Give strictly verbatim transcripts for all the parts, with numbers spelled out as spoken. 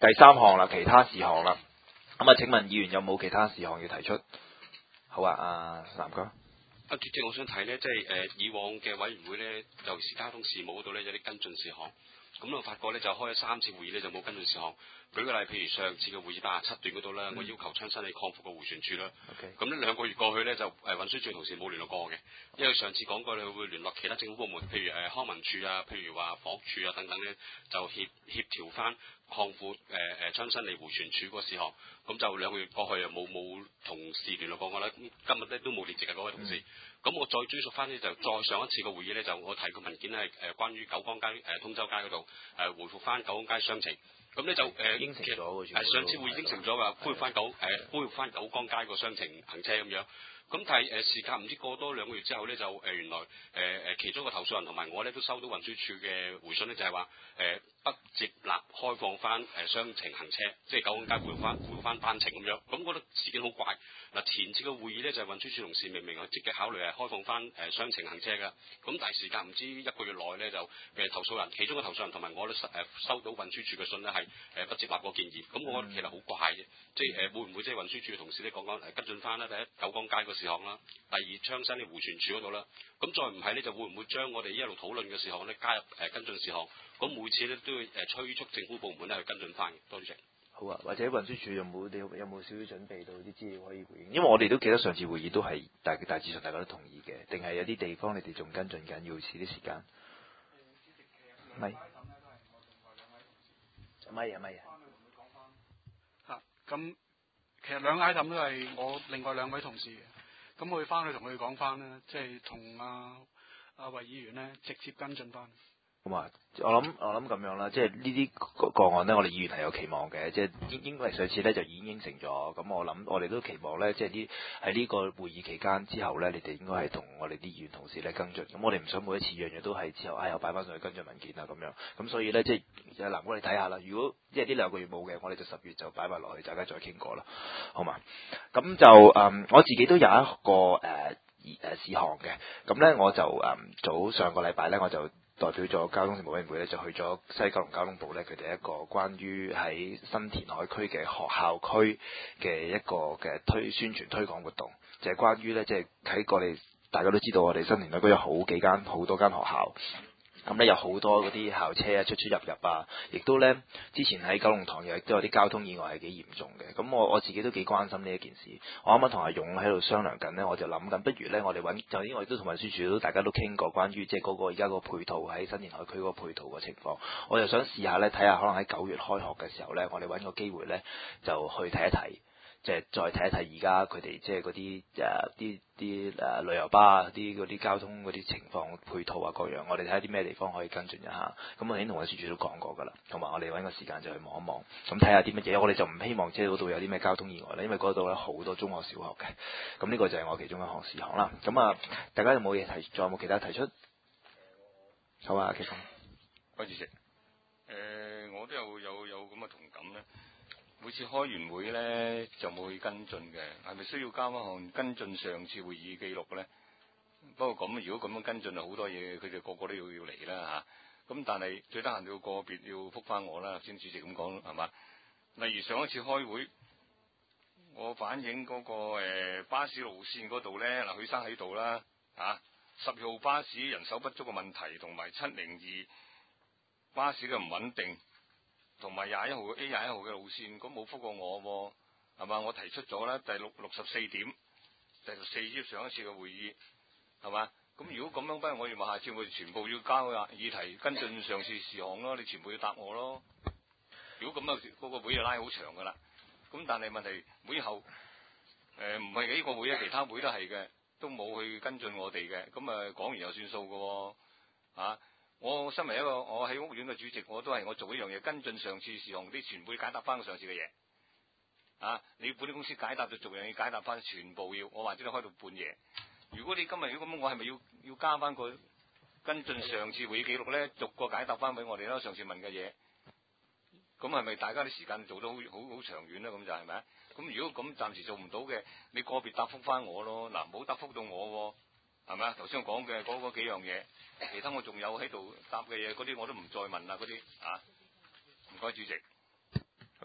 第三項啦，其他事項啦。咁啊，請問議員有冇其他事項要提出？好啊，阿南哥。 啊，主席，我想睇呢，即係誒、呃、以往嘅委員會呢，尤其是交通事務嗰度呢，有啲跟進事項。咁我發覺呢，就開咗三次會議呢，就冇跟進事項。舉個例，譬如上次嘅會議八十七段嗰度啦，嗯、我要求昌新里擴闊個迴旋處啦。咁呢 Okay. 兩個月過去呢，就誒運輸署同事冇聯絡過嘅，因為上次講過你會聯絡其他政府部門，譬如誒、呃、康文署啊，譬如話房屋署啊等等呢，就協協調翻擴闊誒誒昌新里迴旋處嗰個事項。咁就兩個月過去又冇冇同事聯絡過我啦。今日咧都冇列席嘅嗰位同事。咁、嗯、我再追溯翻呢，就再上一次個會議呢，就我提個文件咧係誒關於九江街誒、呃、通州街嗰度誒回復翻九江街商情。咁呢就誒、呃、應承咗誒上次會議應承咗㗎，恢復翻九誒恢復翻九江街個商情行車咁樣。咁但係誒、呃、時間唔知過多兩個月之後呢，就誒、呃、原來誒誒、呃、其中一個投訴人同埋我呢，都收到運輸署嘅回信呢，就係話誒不接納開放翻誒雙程行車，即係九江街恢復翻恢復翻單程咁樣。咁我覺得事件好怪。嗱，前次嘅會議呢，就係、是、運輸署同事明明係積極考慮係開放翻誒雙程行車㗎。咁但係時間唔知一個月內呢，就誒、呃、投訴人其中嘅投訴人同埋我都誒收到運輸署嘅信呢，係誒不接納個建議。咁我覺得其實好怪嘅，即係誒會唔會即係運輸署嘅同事呢講講誒跟進翻啦？第一九江街個事項啦，第二昌新嘅迴旋處嗰度啦。咁再唔係呢，就會唔會將我哋一路討論嘅事項呢加入誒、呃、跟進事項？咁每次呢，都要誒催促政府部門呢去跟進翻嘅。多謝。 好啊，或者運輸署有冇你有冇少少準備到啲資料可以回應？因為我哋都記得上次會議都係大大致上大家都同意嘅，定係有啲地方你哋仲跟進緊，要遲啲時間。咪咪啊咪啊！ 啊，咁其實兩個 item 都係我另外兩位同事嘅，咁我會翻去同佢哋講翻啦，即係同阿阿衛議員咧直接跟進翻。 咁啊，我諗我諗咁樣啦，即係呢啲個個案呢，我哋議員係有期望嘅，即係應應該上次呢就已經應承咗，咁我諗我哋都期望呢，即係啲喺呢個會議期間之後呢，你哋應該係同我哋啲議員同事呢跟進，咁我哋唔想每一次樣樣都係之後，哎又擺翻上去跟進文件啊咁樣，咁所以呢，即係嗱，我哋睇下啦，如果即係呢兩個月冇嘅，我哋就十月就擺埋落去，大家再傾過啦，好嘛？咁就誒、嗯，我自己都有一個誒誒、呃、事項嘅，咁呢，我就誒、嗯、早上個禮拜呢，我就。代表咗交通事務委員會咧，就去咗西九龍交通部咧，佢哋一個關於喺新填海區嘅學校區嘅一個嘅推宣傳推廣活動，就係、是、關於咧，即係喺我哋大家都知道，我哋新填海區有好幾間好多間學校。咁咧有好多嗰啲校車啊出出入入啊，亦都咧之前喺九龍塘亦都有啲交通意外係幾嚴重嘅。咁我我自己都幾關心呢一件事。我啱啱同阿勇喺度商量緊呢，我就諗緊，不如咧我哋揾就因為都同運輸署都大家都傾過關於即係嗰個而家個配套喺新填海區嗰個配套嘅情況。我就想試下咧睇下，看看可能喺九月開學嘅時候咧，我哋揾個機會咧就去睇一睇。即係再睇一睇而家佢哋即係嗰啲誒啲啲誒旅遊巴啊，啲嗰啲交通嗰啲情況配套啊各樣，我哋睇下啲咩地方可以跟進一下。咁我已經同運輸署都講過㗎啦，同埋我哋揾個時間就去望一望，咁睇下啲乜嘢。我哋就唔希望即係嗰度有啲咩交通意外啦，因為嗰度咧好多中學小學嘅。咁呢個就係我其中一項事項啦。咁啊，大家有冇嘢提？仲有冇其他提出？好啊，奇峰。 關主席，誒、呃，我都有有有咁嘅同感咧。每次開完會咧就冇去跟進嘅，係咪需要交一項跟進上次會議記錄咧？不過咁，如果咁樣跟進啊，好多嘢佢哋個個都要要嚟啦嚇。咁但係最得閒要個別要覆翻我啦，先主席咁講係嘛？例如上一次開會，我反映嗰、那個、呃、巴士路線嗰度咧，嗱許生喺度啦嚇，十二號巴士人手不足嘅問題，同埋七零二巴士嘅唔穩定。同埋廿一號 A 廿一號嘅路線，咁冇覆過我係嘛？我提出咗啦，第六六十四點，第十四頁上一次嘅會議係嘛？咁如果咁樣，不如我哋話下次我哋全部要交啊議題跟進上次事項咯，你全部要答我咯。如果咁啊，嗰個會就拉好長噶啦。咁但係問題會後誒唔係呢個會啊，其他會都係嘅，都冇去跟進我哋嘅。咁啊講完又算數嘅喎啊！我身為一個我喺屋苑嘅主席，我都係我做一樣嘢跟進上次事項，啲全部解答翻上次嘅嘢。啊，你本啲公司解答就做樣嘢解答翻，全部要我或者你開到半夜。如果你今日如果咁，我係咪要要加翻個跟進上次會議記錄咧？逐個解答翻俾我哋啦，上次問嘅嘢。咁係咪大家啲時間做得好好好長遠咧？咁就係咪？咁如果咁暫時做唔到嘅，你個別答覆翻我咯。嗱，唔好答覆到我。係咪啊？頭先我講嘅嗰嗰幾樣嘢，其他我仲有喺度答嘅嘢，嗰啲我都唔再問啦。嗰啲啊，唔該主席。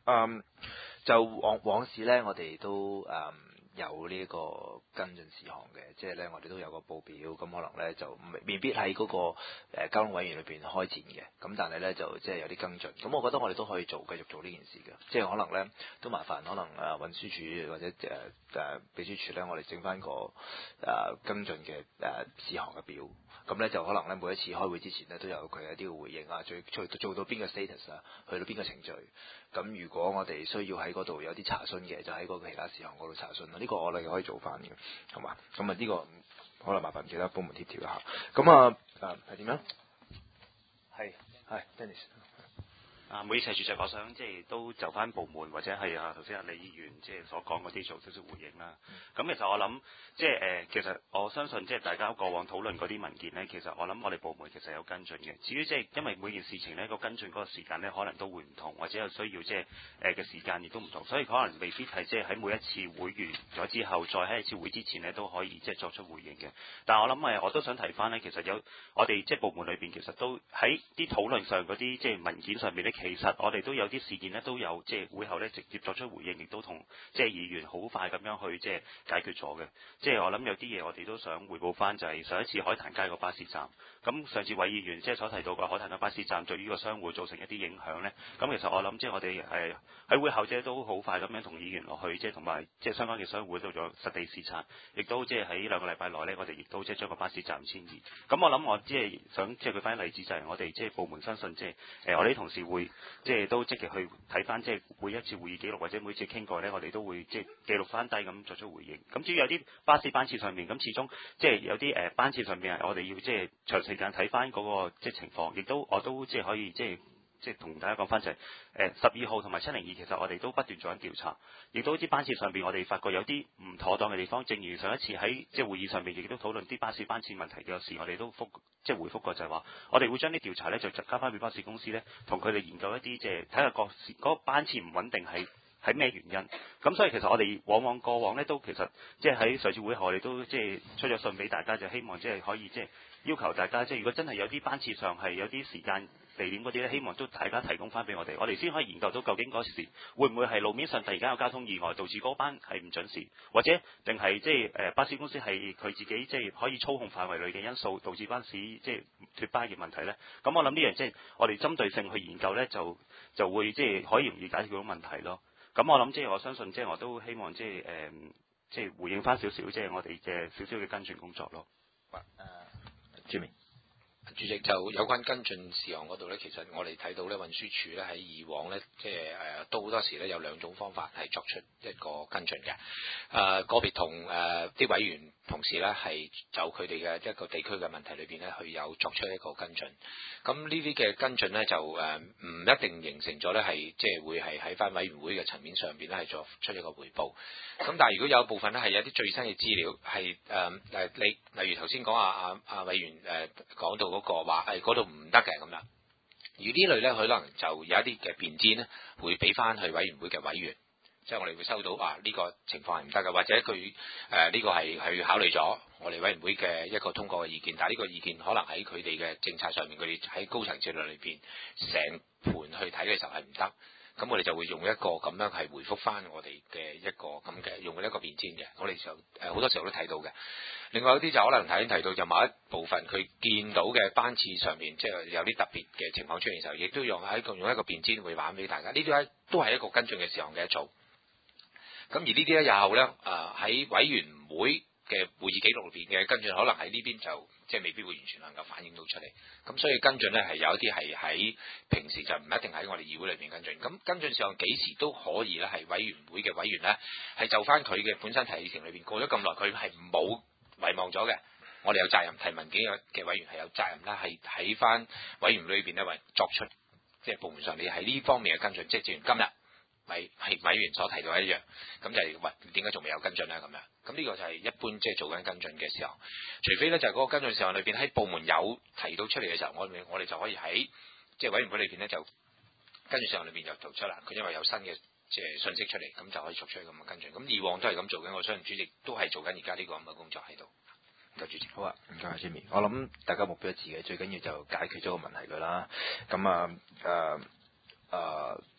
嗯，就往往事咧，我哋都誒。嗯有呢個跟進事項嘅，即係咧我哋都有個報表，咁可能咧就未未必喺嗰、那個、呃、交通委員裏邊開展嘅，咁但係咧就即係有啲跟進，咁我覺得我哋都可以做，繼續做呢件事嘅，即係可能咧都麻煩，可能誒、呃、運輸署或者誒誒、呃、秘書處咧，我哋整翻個誒、呃、跟進嘅誒、呃、事項嘅表，咁咧就可能咧每一次開會之前咧都有佢一啲嘅回應啊，最做做到邊個 status 啊，去到邊個程序。咁如果我哋需要喺嗰度有啲查詢嘅，就喺嗰個其他事項嗰度查詢啦。呢個我哋可以做翻嘅，係嘛？咁啊呢個可能麻煩其他部門協調一下。咁啊啊係點樣？係係 Dennis。 啊，唔好意思，主席，我想即係都就翻部門或者係啊頭先阿李議員即係所講嗰啲做少少回應啦。咁、嗯、其實我諗即係誒、呃，其實我相信即係大家過往討論嗰啲文件呢，其實我諗我哋部門其實有跟進嘅。至於即係因為每件事情呢個跟進嗰個時間呢，可能都會唔同，或者有需要即係誒嘅時間亦都唔同，所以可能未必係即係喺每一次會完咗之後，再喺一次會之前呢都可以即係作出回應嘅。但係我諗誒，我都想提翻呢，其實有我哋即係部門裏邊其實都喺啲討論上嗰啲即係文件上面呢。其實我哋都有啲事件呢，都有即係會後呢直接作出回應，亦都同即係議員好快咁樣去即係解決咗嘅。即係我諗有啲嘢我哋都想彙報翻，就係上一次海壇街個巴士站。咁上次韋議員即係所提到個海壇嘅巴士站對於個商戶造成一啲影響呢。咁其實我諗即係我哋係喺會後即係都好快咁樣同議員落去，即係同埋即係相關嘅商戶做咗實地視察，亦都即係喺兩個禮拜內呢，我哋亦都即係將個巴士站遷移。咁我諗我即係想即係舉翻例子，就係我哋即係部門相信即係誒我哋啲同事會。即係都積極去睇翻，即係每一次會議記錄或者每次傾過呢，我哋都會即係記錄翻低咁作出回應。咁至於有啲巴士班次上面，咁始終即係有啲誒班次上面，我哋要即係長時間睇翻嗰個即係情況，亦都我都即係可以即係即係同大家講翻就係誒十二號同埋七零二，其實我哋都不斷做緊調查，亦都啲班次上邊我哋發覺有啲唔妥當嘅地方。正如上一次喺即係會議上面亦都討論啲巴士班次問題嘅事，我哋都覆即係回覆過就係話，我哋會將啲調查咧就交翻俾巴士公司咧，同佢哋研究一啲即係睇下個時嗰個班次唔穩定係係咩原因。咁所以其實我哋往往過往咧都其實即係喺上次會後，我哋都即係出咗信俾大家，就希望即係可以即係要求大家即係如果真係有啲班次上係有啲時間地點嗰啲咧，希望都大家提供翻俾我哋，我哋先可以研究到究竟嗰時會唔會係路面上突然間有交通意外導致嗰班係唔準時，或者定係即係誒巴士公司係佢自己即係可以操控範圍內嘅因素導致巴士即係脫班嘅問題咧。咁我諗呢樣即係我哋針對性去研究咧，就就會即係可以容易解決到問題咯。咁我諗即係我相信即係我都希望即係誒即係回應翻少少即係我哋嘅少少嘅跟進工作咯。 誒，Jimmy。 主席，就有關跟進事項嗰度呢，其實我哋睇到呢運輸署呢喺以往呢，即係誒都好多時呢有兩種方法係作出一個跟進嘅。誒、呃、個別同誒啲委員同事呢係就佢哋嘅一個地區嘅問題裏邊呢，去有作出一個跟進。咁呢啲嘅跟進呢，就誒唔、呃、一定形成咗呢係即係會係喺翻委員會嘅層面上邊呢係作出一個回報。咁但係如果有部分呢係有啲最新嘅資料係誒誒你例如頭先講阿阿阿委員誒講到嗰個話誒嗰度唔得嘅咁樣，而呢類咧可能就有一啲嘅便箋咧，會俾翻去委員會嘅委員，即係我哋會收到啊呢個情況係唔得嘅，或者佢誒呢個係係考慮咗我哋委員會嘅一個通過嘅意見，但係呢個意見可能喺佢哋嘅政策上面，佢哋喺高層戰略裏邊成盤去睇嘅時候係唔得。咁我哋就會用一個咁樣係回覆翻我哋嘅一個咁嘅用一個便箋嘅，我哋就誒好多時候都睇到嘅。另外有啲就可能頭先提到就某一部分佢見到嘅班次上面，即係有啲特別嘅情況出現嘅時候，亦都用喺用一個便箋會話俾大家。呢啲咧都係一個跟進嘅事項嘅一組。咁而呢啲咧日後咧誒喺委員會嘅會議記錄入邊嘅跟進，可能喺呢邊就即係未必會完全能夠反映到出嚟。咁所以跟進咧係有一啲係喺平時就唔一定喺我哋議會裏邊跟進。咁跟進事項幾時都可以咧，係委員會嘅委員咧係就翻佢嘅本身提議程裏邊過咗咁耐，佢係冇遺忘咗嘅。我哋有責任提文件嘅委員係有責任啦，係喺翻委員會裏邊咧為作出即係部門上你喺呢方面嘅跟進，即係正如今日。委係委員所提到一樣，咁就係喂點解仲未有跟進咧？咁樣，咁呢個就係一般即係做緊跟進嘅時候，除非咧就係嗰個跟進時候裏邊喺部門有提到出嚟嘅時候，我哋我哋就可以喺即係委員會裏邊咧就跟進時候裏邊就做出啦。佢因為有新嘅即係信息出嚟，咁就可以作出咁嘅跟進。咁以往都係咁做緊，我相信主席都係做緊而家呢個咁嘅工作喺度。唔該主席。 好啊，唔該 Jimmy。我諗大家目標一致嘅，最緊要就解決咗個問題佢啦。咁啊誒誒。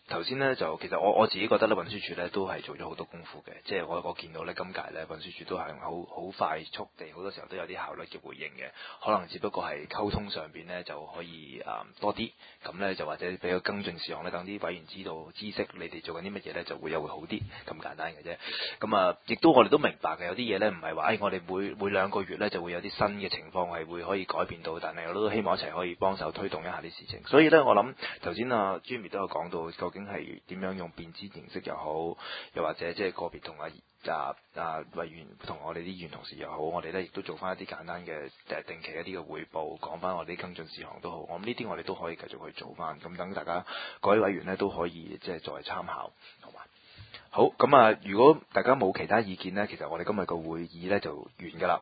頭先咧就其實我我自己覺得咧運輸署咧都係做咗好多功夫嘅，即係我我見到咧今屆咧運輸署都係好好快速地好多時候都有啲效率嘅回應嘅，可能只不過係溝通上邊咧就可以誒、嗯、多啲，咁咧就或者俾個跟進事項咧，等啲委員知道知識你哋做緊啲乜嘢咧就會有會好啲，咁簡單嘅啫。咁啊，亦都我哋都明白嘅，有啲嘢咧唔係話誒我哋每每兩個月咧就會有啲新嘅情況係會可以改變到，但係我都希望一齊可以幫手推動一下啲事情。所以咧我諗頭先啊 Jimmy 都有講到究竟係點樣用便簽形式又好，又或者即係個別同啊啊啊委員同我哋啲議員同事又好，我哋咧亦都做翻一啲簡單嘅誒定期一啲嘅彙報，講翻我哋啲跟進事項都好。我諗呢啲我哋都可以繼續去做翻，咁等大家各位委員咧都可以即係作為參考，好嘛？好，咁啊，如果大家冇其他意見呢，其實我哋今日個會議呢就完㗎啦。